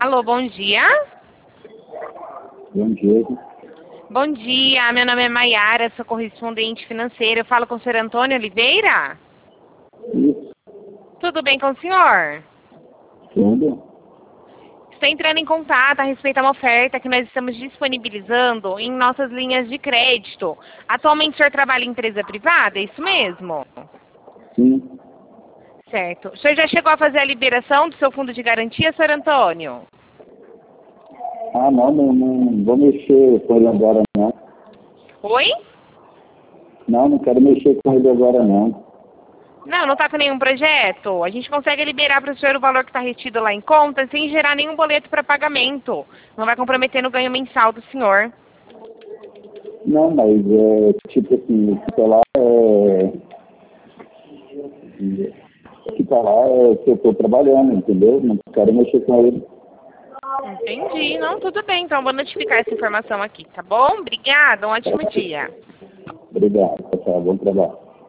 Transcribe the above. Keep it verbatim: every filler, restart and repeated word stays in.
Alô, bom dia. Bom dia. Bom dia, meu nome é Maiara, sou correspondente financeira. Eu falo com o senhor Antônio Oliveira? Isso, Tudo bem com o senhor? tudo. Estou entrando em contato a respeito a uma oferta que nós estamos disponibilizando em nossas linhas de crédito. Atualmente o senhor trabalha em empresa privada, é isso mesmo? Sim. Certo. O senhor já chegou a fazer a liberação do seu fundo de garantia, senhor Antônio? Ah, não, não, não vou mexer com ele agora, não. Oi? Não, não quero mexer com ele agora, não. Não, não está com nenhum projeto? A gente consegue liberar para o senhor o valor que está retido lá em conta sem gerar nenhum boleto para pagamento. Não vai comprometer no ganho mensal do senhor. Não, mas é tipo assim, o que tá lá é. O que tá lá é que eu tô trabalhando, entendeu? Não quero mexer com ele. Entendi. Não, tudo bem. Então, vou notificar essa informação aqui, tá bom? Obrigada. Um ótimo dia. Obrigado, pessoal. Bom trabalho.